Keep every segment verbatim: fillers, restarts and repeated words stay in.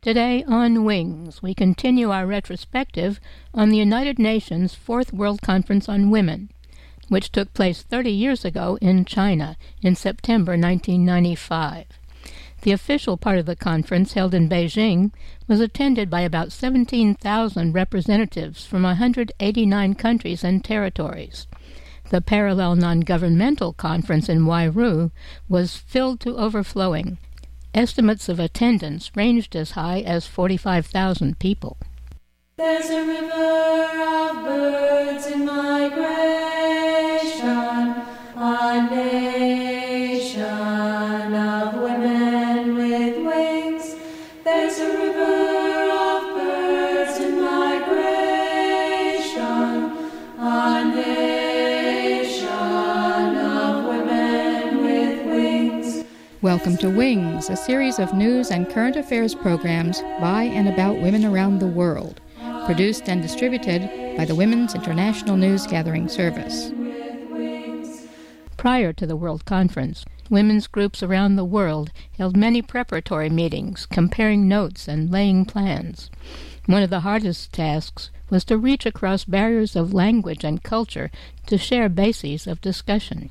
Today on Wings, we continue our retrospective on the United Nations Fourth World Conference on Women, which took place thirty years ago in China in September nineteen ninety-five. The official part of the conference, held in Beijing, was attended by about seventeen thousand representatives from one hundred eighty-nine countries and territories. The parallel non-governmental conference in Wairau was filled to overflowing. Estimates of attendance ranged as high as forty-five thousand people. There's a river of birds in migration, a nation of women with wings. There's a river of birds in migration, a nation of women with wings. Welcome to Wings, a series of news and current affairs programs by and about women around the world, produced and distributed by the Women's International News Gathering Service. Prior to the World Conference, women's groups around the world held many preparatory meetings, comparing notes and laying plans. One of the hardest tasks was to reach across barriers of language and culture to share bases of discussion.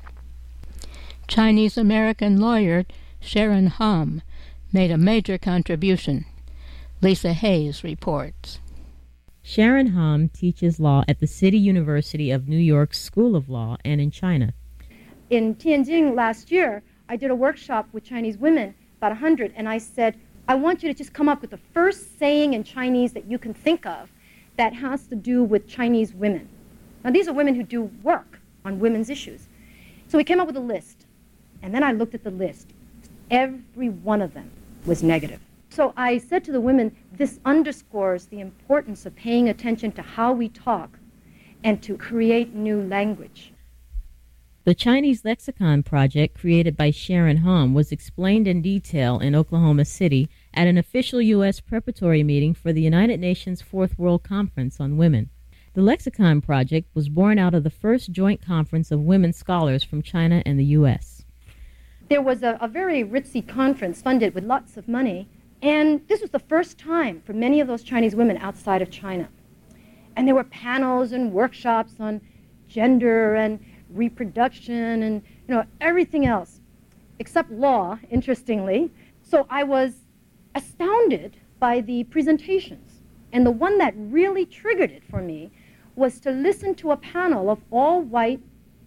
Chinese-American lawyer Sharon Hom made a major contribution. Lisa Hayes reports. Sharon Hom teaches law at the City University of New York's School of Law and in China. In Tianjin last year, I did a workshop with Chinese women, about one hundred, and I said, I want you to just come up with the first saying in Chinese that you can think of that has to do with Chinese women. Now, these are women who do work on women's issues. So we came up with a list, and then I looked at the list. Every one of them was negative. So I said to the women, this underscores the importance of paying attention to how we talk and to create new language. The Chinese Lexicon Project, created by Sharon Hom, was explained in detail in Oklahoma City at an official U S preparatory meeting for the United Nations Fourth World Conference on Women. The Lexicon Project was born out of the first joint conference of women scholars from China and the U S There was a, a very ritzy conference funded with lots of money, and this was the first time for many of those Chinese women outside of China. And there were panels and workshops on gender and reproduction and, you know, everything else, except law, interestingly. So I was astounded by the presentations. And the one that really triggered it for me was to listen to a panel of all white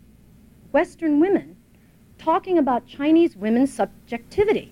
Western women talking about Chinese women's subjectivity.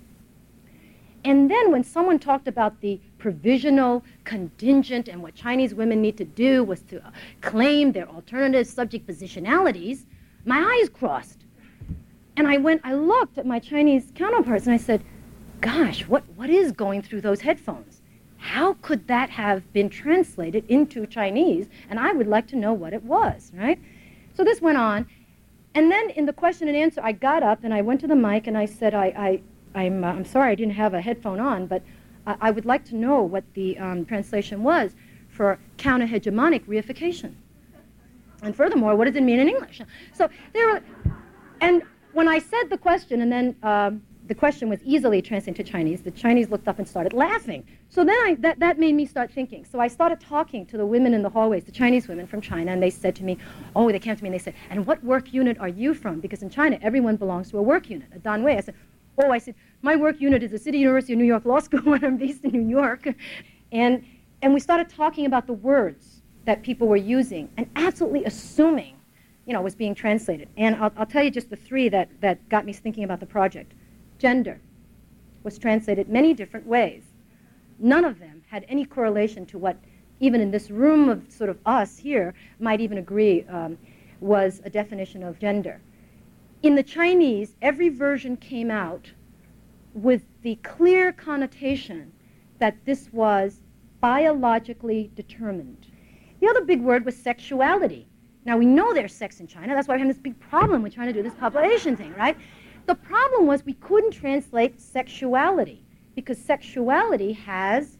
And then when someone talked about the provisional, contingent, and what Chinese women need to do was to claim their alternative subject positionalities, my eyes crossed. And I went, I looked at my Chinese counterparts and I said, gosh, what, what is going through those headphones? How could that have been translated into Chinese? And I would like to know what it was, right? So this went on. And then in the question and answer, I got up and I went to the mic and I said, I, I, I'm, uh, I'm sorry I didn't have a headphone on, but uh, I would like to know what the um, translation was for counter-hegemonic reification. And furthermore, what does it mean in English? So there were, and when I said the question, and then um, the question was easily translated to Chinese, the Chinese looked up and started laughing. So then I, that, that made me start thinking. So I started talking to the women in the hallways, the Chinese women from China, and they said to me, oh, they came to me and they said, and what work unit are you from? Because in China, everyone belongs to a work unit, a danwei. I said, oh, I said, my work unit is the City University of New York Law School, and I'm based in New York. And, and we started talking about the words that people were using and absolutely assuming, you know, was being translated. And I'll, I'll tell you just the three that, that got me thinking about the project. Gender was translated many different ways. None of them had any correlation to what, even in this room of sort of us here, might even agree um, was a definition of gender. In the Chinese, every version came out with the clear connotation that this was biologically determined. The other big word was sexuality. Now, we know there's sex in China. That's why we're having this big problem with trying to do this population thing, right? The problem was we couldn't translate sexuality because sexuality has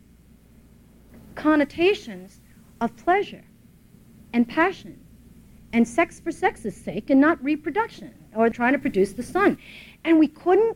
connotations of pleasure and passion and sex for sex's sake and not reproduction or trying to produce the son. And we couldn't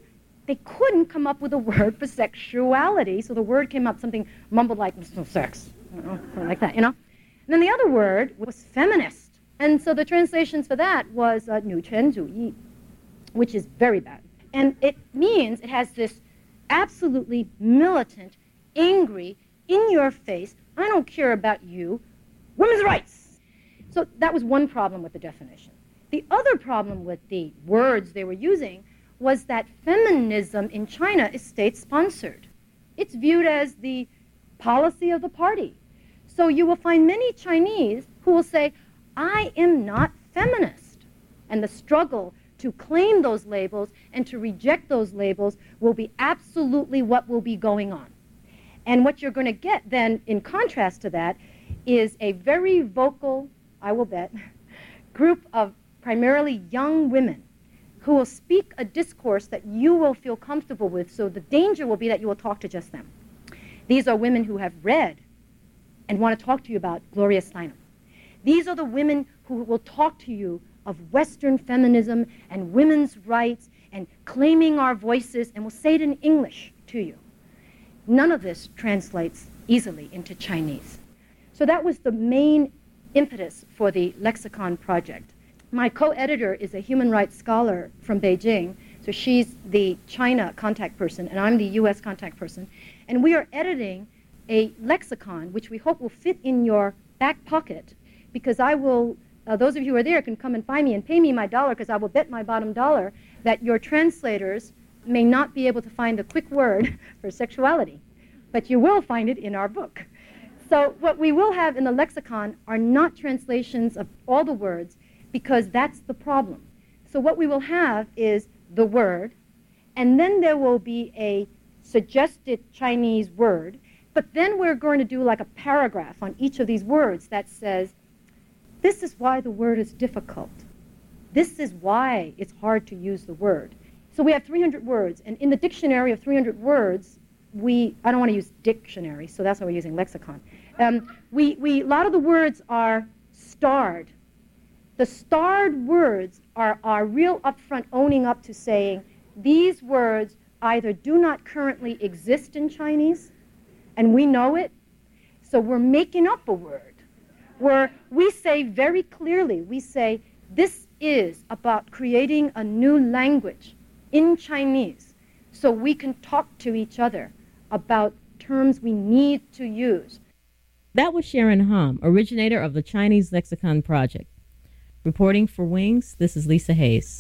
they couldn't come up with a word for sexuality, so the word came up something mumbled like sex, you know, like that, you know. And then the other word was feminist, and so the translations for that was uh, 女权主义, which is very bad. And it means it has this absolutely militant, angry, in-your-face, I don't care about you, women's rights. So that was one problem with the definition. The other problem with the words they were using was that feminism in China is state-sponsored. It's viewed as the policy of the party. So you will find many Chinese who will say, I am not feminist. And the struggle to claim those labels and to reject those labels will be absolutely what will be going on. And what you're going to get then, in contrast to that, is a very vocal, I will bet, group of primarily young women who will speak a discourse that you will feel comfortable with, so the danger will be that you will talk to just them. These are women who have read and want to talk to you about Gloria Steinem. These are the women who will talk to you of Western feminism and women's rights and claiming our voices, and will say it in English to you. None of this translates easily into Chinese. So that was the main impetus for the Lexicon Project. My co-editor is a human rights scholar from Beijing, so she's the China contact person, and I'm the U S contact person. And we are editing a lexicon, which we hope will fit in your back pocket, because I will, uh, those of you who are there can come and find me and pay me my dollar, because I will bet my bottom dollar that your translators may not be able to find the quick word for sexuality, but you will find it in our book. So what we will have in the lexicon are not translations of all the words, because that's the problem. So what we will have is the word, and then there will be a suggested Chinese word, but then we're going to do like a paragraph on each of these words that says, this is why the word is difficult. This is why it's hard to use the word. So we have three hundred words, and in the dictionary of three hundred words, we, I don't want to use dictionary, so that's why we're using lexicon. Um, we, we, a lot of the words are starred. The starred words are, are real upfront owning up to saying these words either do not currently exist in Chinese, and we know it, so we're making up a word, where we say very clearly, we say this is about creating a new language in Chinese so we can talk to each other about terms we need to use. That was Sharon Hom, originator of the Chinese Lexicon Project. Reporting for Wings, this is Lisa Hayes.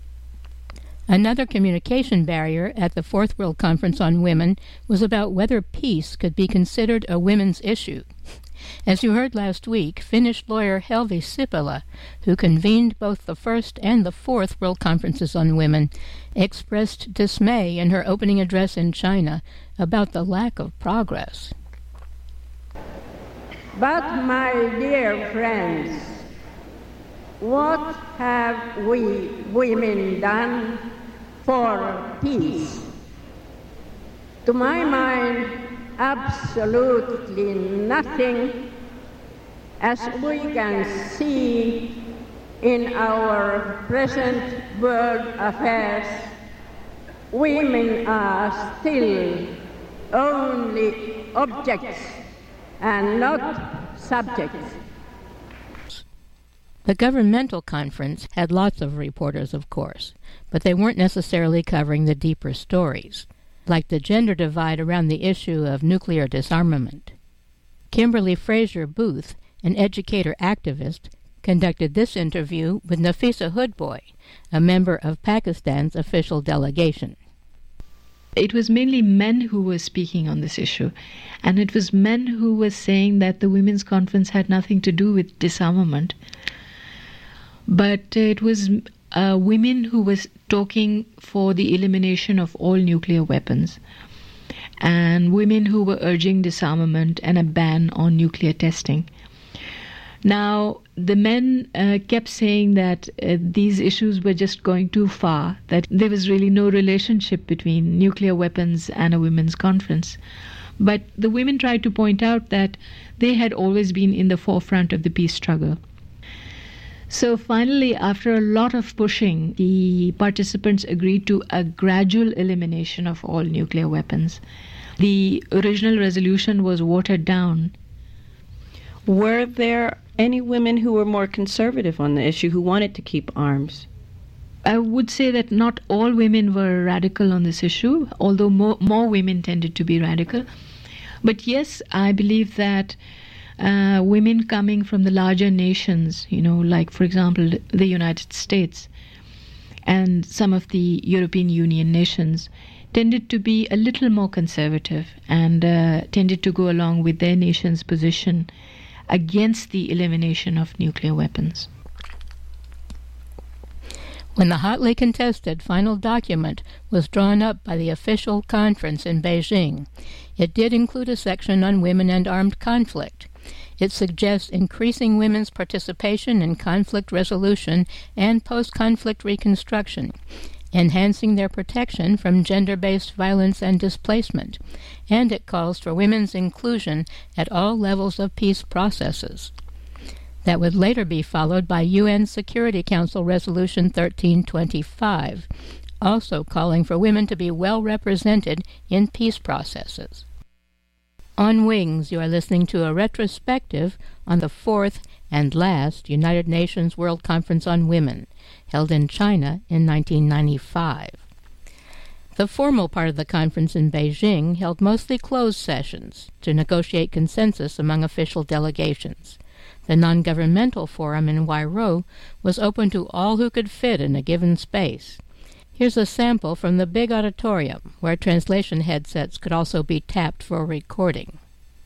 Another communication barrier at the Fourth World Conference on Women was about whether peace could be considered a women's issue. As you heard last week, Finnish lawyer Helvi Sipilä, who convened both the first and the fourth World Conferences on Women, expressed dismay in her opening address in China about the lack of progress. But, my dear friends, what have we women done for peace? To my mind, absolutely nothing, as we can see in our present world affairs. Women are still only objects and not subjects. The governmental conference had lots of reporters, of course, but they weren't necessarily covering the deeper stories, like the gender divide around the issue of nuclear disarmament. Kimberly Fraser Booth, an educator activist, conducted this interview with Nafisa Hoodboy, a member of Pakistan's official delegation. It was mainly men who were speaking on this issue, and it was men who were saying that the Women's Conference had nothing to do with disarmament. But it was uh, women who were talking for the elimination of all nuclear weapons, and women who were urging disarmament and a ban on nuclear testing. Now, the men uh, kept saying that uh, these issues were just going too far, that there was really no relationship between nuclear weapons and a women's conference. But the women tried to point out that they had always been in the forefront of the peace struggle. So finally, after a lot of pushing, the participants agreed to a gradual elimination of all nuclear weapons. The original resolution was watered down. Were there any women who were more conservative on the issue, who wanted to keep arms? I would say that not all women were radical on this issue, although more, more women tended to be radical. But yes, I believe that uh, women coming from the larger nations, you know, like, for example, the United States and some of the European Union nations, tended to be a little more conservative and uh, tended to go along with their nation's position against the elimination of nuclear weapons. When the hotly contested final document was drawn up by the official conference in Beijing, it did include a section on women and armed conflict. It suggests increasing women's participation in conflict resolution and post-conflict reconstruction, enhancing their protection from gender-based violence and displacement, and it calls for women's inclusion at all levels of peace processes. That would later be followed by U N Security Council Resolution thirteen twenty-five, also calling for women to be well represented in peace processes. On Wings, you are listening to a retrospective on the fourth and last United Nations World Conference on Women, held in China in nineteen ninety-five. The formal part of the conference in Beijing held mostly closed sessions to negotiate consensus among official delegations. The non-governmental forum in Huairou was open to all who could fit in a given space. Here's a sample from the big auditorium, where translation headsets could also be tapped for recording.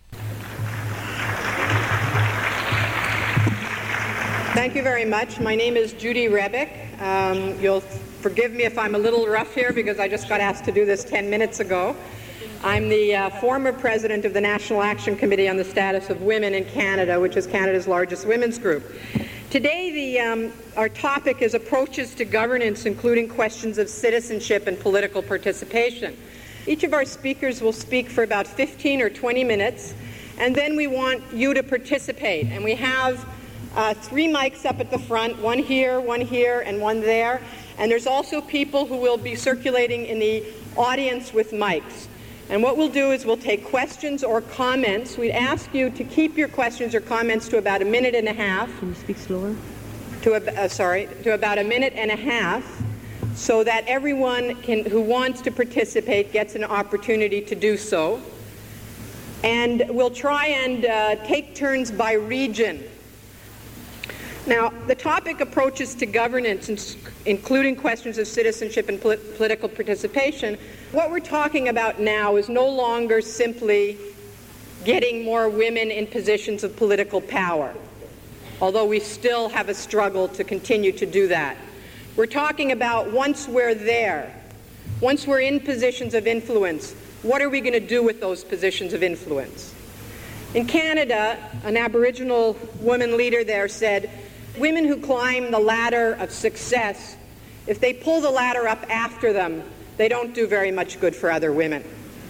Thank you very much. My name is Judy Rebick. Um, you'll forgive me if I'm a little rough here because I just got asked to do this ten minutes ago. I'm the uh, former president of the National Action Committee on the Status of Women in Canada, which is Canada's largest women's group. Today, the, um, our topic is approaches to governance, including questions of citizenship and political participation. Each of our speakers will speak for about fifteen or twenty minutes, and then we want you to participate. And we have uh, three mics up at the front, one here, one here, and one there. And there's also people who will be circulating in the audience with mics. And what we'll do is we'll take questions or comments. We'd ask you to keep your questions or comments to about a minute and a half. Can you speak slower? To a, uh, sorry, to about a minute and a half, so that everyone can, who wants to participate gets an opportunity to do so. And we'll try and uh, take turns by region. Now, the topic approaches to governance, including questions of citizenship and polit- political participation. What we're talking about now is no longer simply getting more women in positions of political power, although we still have a struggle to continue to do that. We're talking about once we're there, once we're in positions of influence, what are we going to do with those positions of influence? In Canada, an Aboriginal woman leader there said, women who climb the ladder of success, if they pull the ladder up after them, they don't do very much good for other women.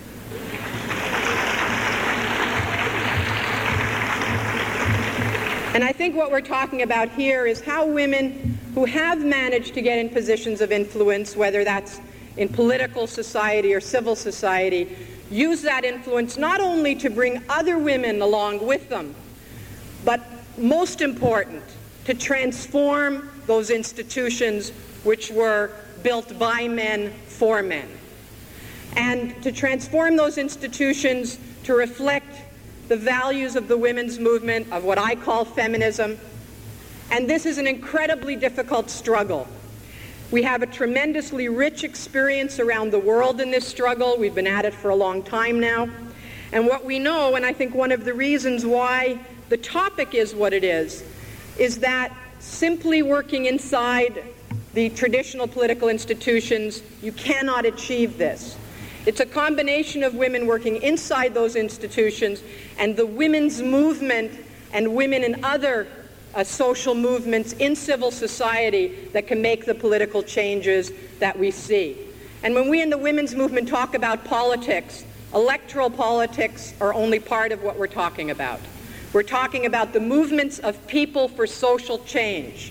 And I think what we're talking about here is how women who have managed to get in positions of influence, whether that's in political society or civil society, use that influence not only to bring other women along with them, but most important, to transform those institutions which were built by men for men, and to transform those institutions to reflect the values of the women's movement, of what I call feminism. And this is an incredibly difficult struggle. We have a tremendously rich experience around the world in this struggle. We've been at it for a long time now. And what we know, and I think one of the reasons why the topic is what it is, is that simply working inside the traditional political institutions, you cannot achieve this. It's a combination of women working inside those institutions and the women's movement and women in other uh, social movements in civil society that can make the political changes that we see. And when we in the women's movement talk about politics, electoral politics are only part of what we're talking about. We're talking about the movements of people for social change.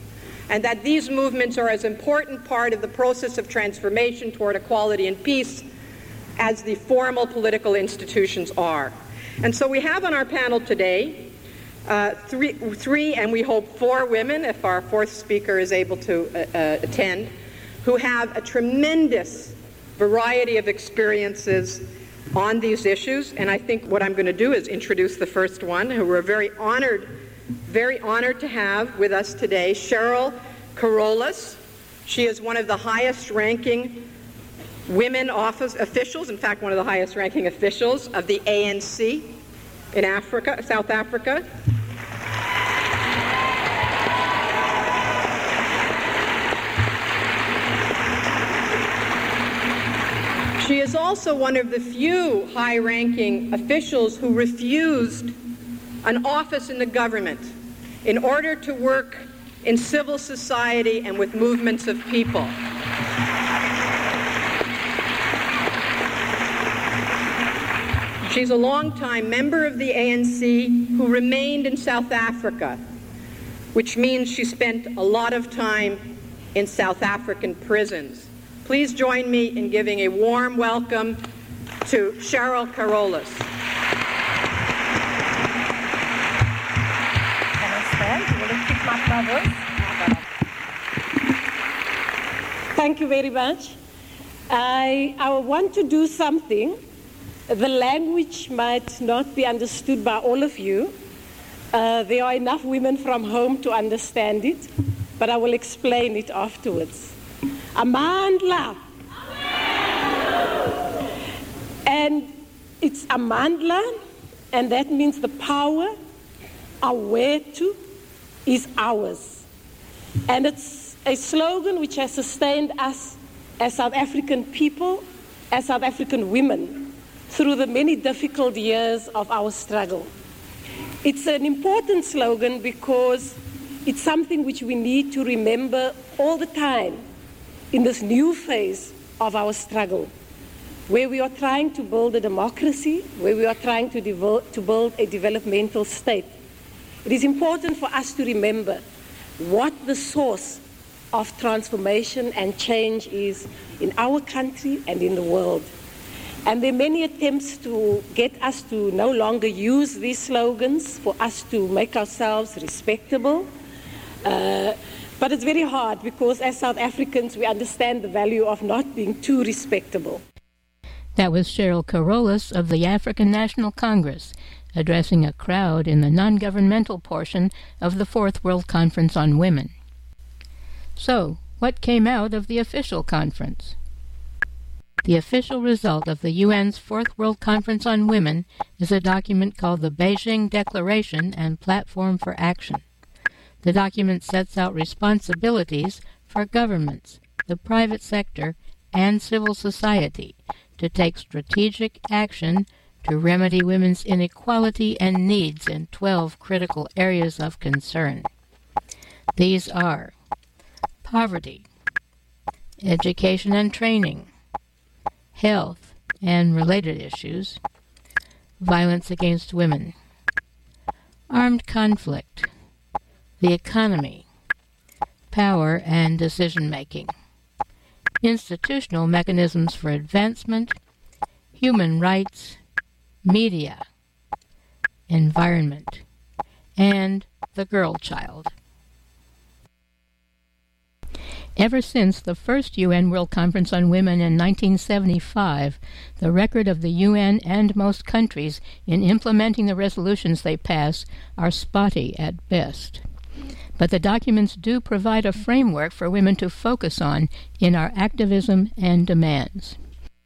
and that these movements are as important part of the process of transformation toward equality and peace as the formal political institutions are. And so we have on our panel today uh, three, three, and we hope four women, if our fourth speaker is able to uh, uh, attend, who have a tremendous variety of experiences on these issues. And I think what I'm going to do is introduce the first one, who we're very honored, very honored to have with us today, Cheryl Carolus. She is one of the highest-ranking women office officials, in fact, one of the highest-ranking officials of the A N C in Africa, South Africa. She is also one of the few high-ranking officials who refused an office in the government in order to work in civil society and with movements of people. She's a longtime member of the A N C who remained in South Africa, which means she spent a lot of time in South African prisons. Please join me in giving a warm welcome to Cheryl Carolus. Can I stand? Will it pick up my voice? Thank you very much. I, I want to do something. The language might not be understood by all of you. Uh, there are enough women from home to understand it, but I will explain it afterwards. Amandla. And it's Amandla, and that means the power, Awetu, is ours. And it's a slogan which has sustained us as South African people, as South African women, through the many difficult years of our struggle. It's an important slogan because it's something which we need to remember all the time in this new phase of our struggle, where we are trying to build a democracy, where we are trying to, devo- to build a developmental state. It is important for us to remember what the source of transformation and change is in our country and in the world. And there are many attempts to get us to no longer use these slogans, for us to make ourselves respectable. Uh, But it's very hard because as South Africans, we understand the value of not being too respectable. That was Cheryl Carolus of the African National Congress, addressing a crowd in the non-governmental portion of the Fourth World Conference on Women. So, what came out of the official conference? The official result of the U N's Fourth World Conference on Women is a document called the Beijing Declaration and Platform for Action. The document sets out responsibilities for governments, the private sector, and civil society to take strategic action to remedy women's inequality and needs in twelve critical areas of concern. These are poverty, education and training, health and related issues, violence against women, armed conflict, the economy, power and decision-making, institutional mechanisms for advancement, human rights, media, environment, and the girl child. Ever since the first U N World Conference on Women in nineteen seventy-five, the record of the U N and most countries in implementing the resolutions they pass are spotty at best. But the documents do provide a framework for women to focus on in our activism and demands.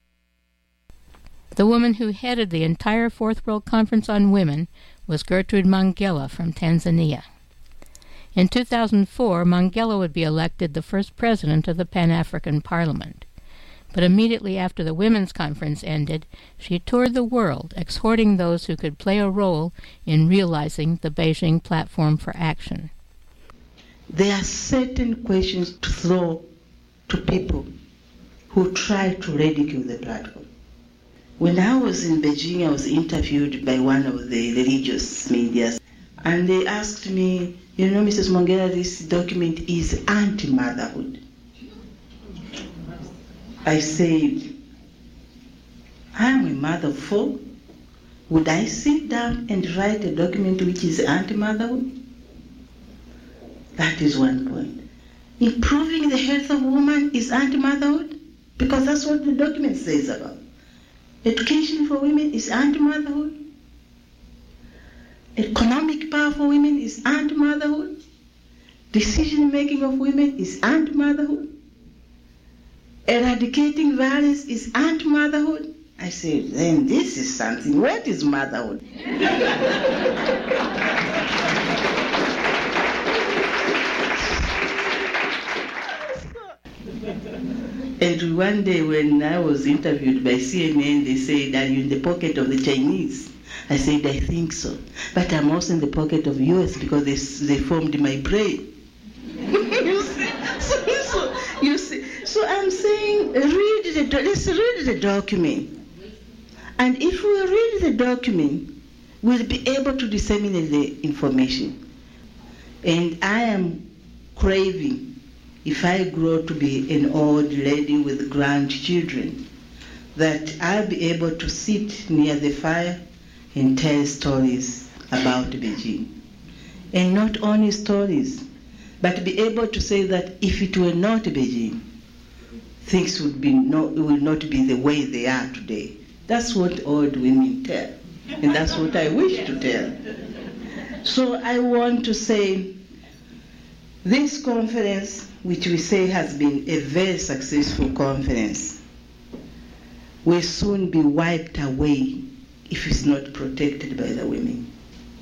The woman who headed the entire Fourth World Conference on Women was Gertrude Mangela from Tanzania. In two thousand four, Mangela would be elected the first president of the Pan-African Parliament. But immediately after the Women's Conference ended, she toured the world, exhorting those who could play a role in realizing the Beijing Platform for Action. There are certain questions to throw to people who try to ridicule the platform. When I was in Beijing, I was interviewed by one of the religious media, and they asked me, You know, Missus Mongera, this document is anti-motherhood. I said, I am a mother of four. Would I sit down and write a document which is anti-motherhood? That is one point. Improving the health of women is anti-motherhood, because that's what the document says about. Education for women is anti-motherhood. Economic power for women is anti-motherhood. Decision-making of women is anti-motherhood. Eradicating violence is anti-motherhood. I said, then this is something. What is motherhood? And one day when I was interviewed by C N N, they said, are you in the pocket of the Chinese? I said, I think so. But I'm also in the pocket of U S because they, they formed my brain. You see? So, so, you see? So I'm saying, read the, let's read the document. And if we read the document, we'll be able to disseminate the information. And I am craving, if I grow to be an old lady with grandchildren, that I'll be able to sit near the fire and tell stories about Beijing. And not only stories, but be able to say that if it were not Beijing, things would be no, will not be the way they are today. That's what old women tell, and that's what I wish to tell. So I want to say, this conference, which we say has been a very successful conference, will soon be wiped away if it's not protected by the women.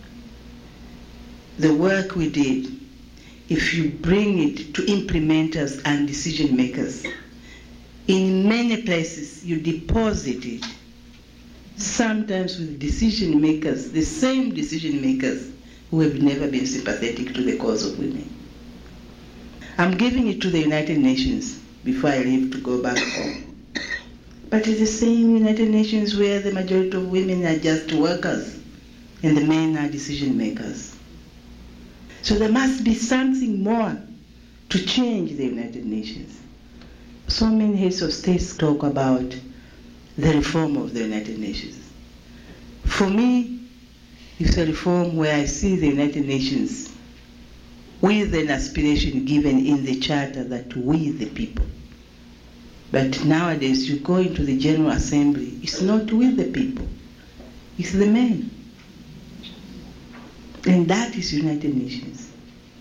The work we did, if you bring it to implementers and decision makers, in many places you deposit it, sometimes with decision makers, the same decision makers who have never been sympathetic to the cause of women. I'm giving it to the United Nations before I leave to go back home. But it's the same United Nations where the majority of women are just workers and the men are decision makers. So there must be something more to change the United Nations. So many heads of states talk about the reform of the United Nations. For me, it's a reform where I see the United Nations with an aspiration given in the charter that we the people. But nowadays you go into the General Assembly, it's not with the people, it's the men. And that is United Nations.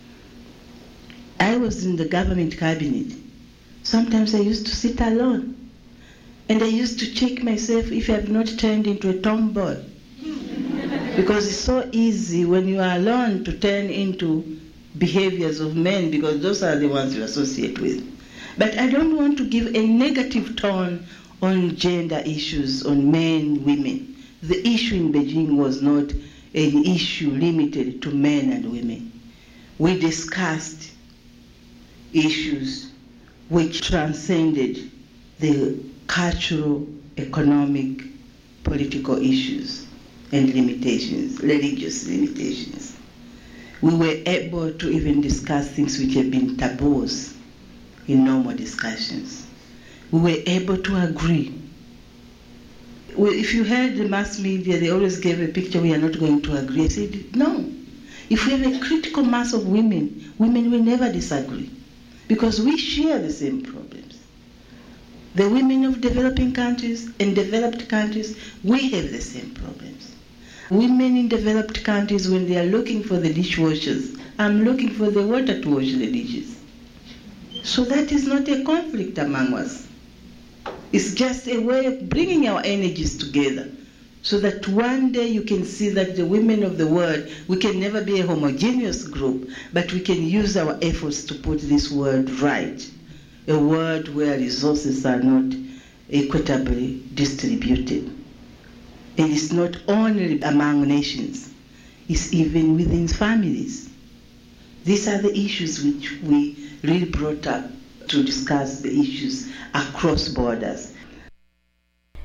I was in the government cabinet. Sometimes I used to sit alone. And I used to check myself if I have not turned into a tomboy. Because it's so easy when you are alone to turn into behaviors of men, because those are the ones you associate with. But I don't want to give a negative tone on gender issues, on men, women. The issue in Beijing was not an issue limited to men and women. We discussed issues which transcended the cultural, economic, political issues and limitations, religious limitations. We were able to even discuss things which have been taboos in normal discussions. We were able to agree. Well, if you heard the mass media, they always gave a picture, we are not going to agree. I said, no. If we have a critical mass of women, women will never disagree, because we share the same problems. The women of developing countries and developed countries, we have the same problems. Women in developed countries, when they are looking for the dishwashers, I'm looking for the water to wash the dishes. So that is not a conflict among us. It's just a way of bringing our energies together so that one day you can see that the women of the world, we can never be a homogeneous group, but we can use our efforts to put this world right. A world where resources are not equitably distributed. And it's not only among nations, it's even within families. These are the issues which we really brought up to discuss the issues across borders.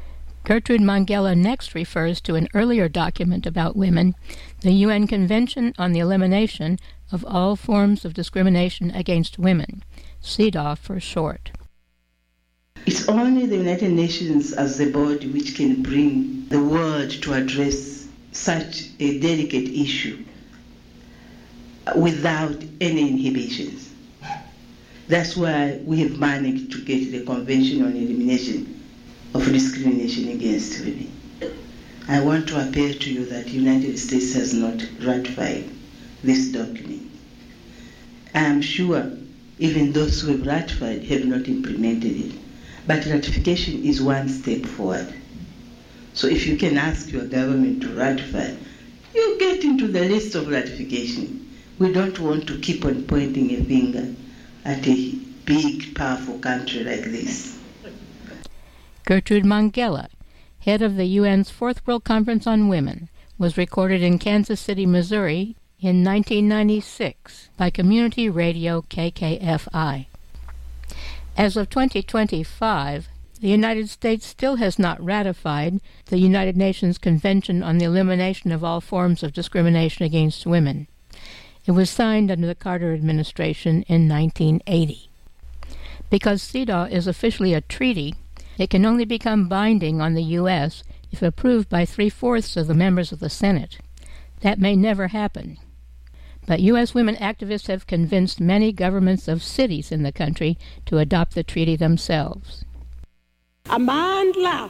Gertrude Mongella next refers to an earlier document about women, the U N Convention on the Elimination of All Forms of Discrimination Against Women, C E D A W for short. It's only the United Nations as the body which can bring the world to address such a delicate issue without any inhibitions. That's why we have managed to get the Convention on Elimination of Discrimination Against Women. I want to appeal to you that the United States has not ratified this document. I am sure even those who have ratified have not implemented it. But ratification is one step forward. So if you can ask your government to ratify, you get into the list of ratification. We don't want to keep on pointing a finger at a big, powerful country like this. Gertrude Mongella, head of the U N's Fourth World Conference on Women, was recorded in Kansas City, Missouri in nineteen ninety-six by community radio K K F I. As of twenty twenty-five, the United States still has not ratified the United Nations Convention on the Elimination of All Forms of Discrimination Against Women. It was signed under the Carter administration in nineteen eighty. Because C E D A W is officially a treaty, it can only become binding on the U S if approved by three-fourths of the members of the Senate. That may never happen. But U S women activists have convinced many governments of cities in the country to adopt the treaty themselves. Amandla.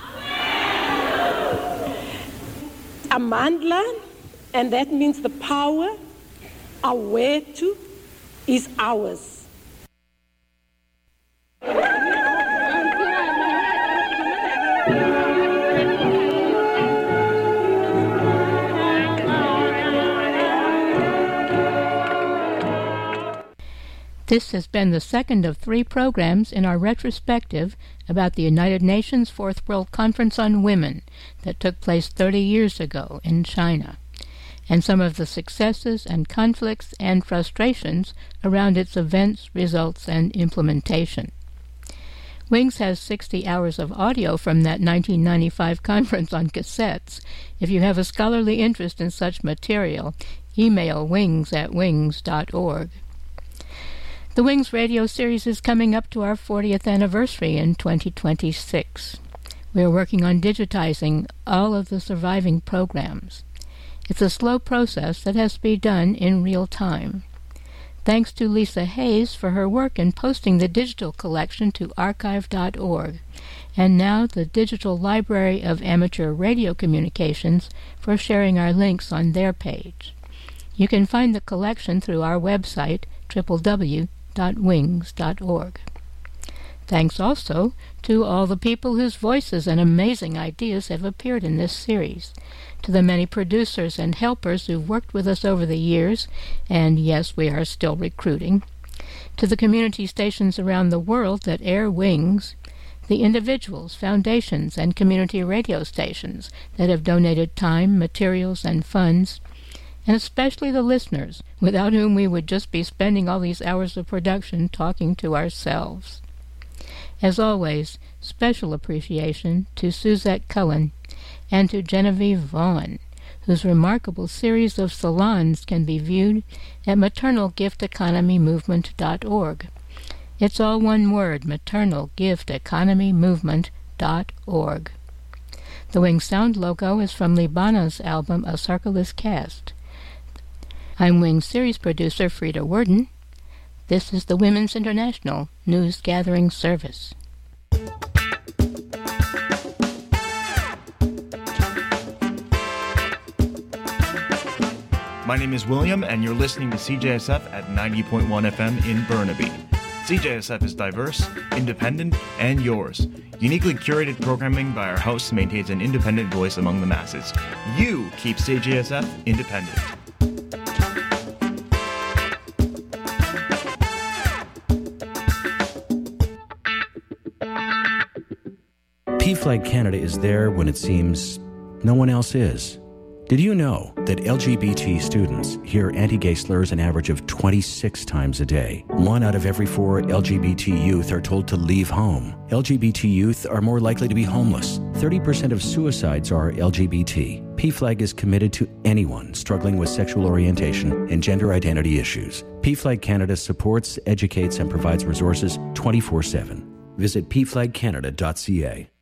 Amandla, and that means the power, Awetu, is ours. This has been the second of three programs in our retrospective about the United Nations Fourth World Conference on Women that took place thirty years ago in China, and some of the successes and conflicts and frustrations around its events, results, and implementation. Wings has sixty hours of audio from that nineteen ninety-five conference on cassettes. If you have a scholarly interest in such material, email wings at wings dot org. The Wings radio series is coming up to our fortieth anniversary in twenty twenty-six. We are working on digitizing all of the surviving programs. It's a slow process that has to be done in real time. Thanks to Lisa Hayes for her work in posting the digital collection to archive dot org, and now the Digital Library of Amateur Radio Communications for sharing our links on their page. You can find the collection through our website, w w w dot wings dot org. Thanks also to all the people whose voices and amazing ideas have appeared in this series, to the many producers and helpers who've worked with us over the years, and yes, we are still recruiting, to the community stations around the world that air Wings, the individuals, foundations, and community radio stations that have donated time, materials, and funds, and especially the listeners, without whom we would just be spending all these hours of production talking to ourselves. As always, special appreciation to Suzette Cullen and to Genevieve Vaughn, whose remarkable series of salons can be viewed at maternal gift economy movement dot org. It's all one word, maternal gift economy movement dot org. The Wing Sound logo is from Libana's album A Circulus Cast. I'm Wing series producer Frida Worden. This is the Women's International News Gathering Service. My name is William, and you're listening to C J S F at ninety point one F M in Burnaby. C J S F is diverse, independent, and yours. Uniquely curated programming by our hosts maintains an independent voice among the masses. You keep C J S F independent. P-Flag Canada is there when it seems no one else is. Did you know that L G B T students hear anti-gay slurs an average of twenty-six times a day? One out of every four L G B T youth are told to leave home. L G B T youth are more likely to be homeless. thirty percent of suicides are L G B T. P FLAG is committed to anyone struggling with sexual orientation and gender identity issues. P FLAG Canada supports, educates, and provides resources twenty-four seven. Visit p flag canada dot c a.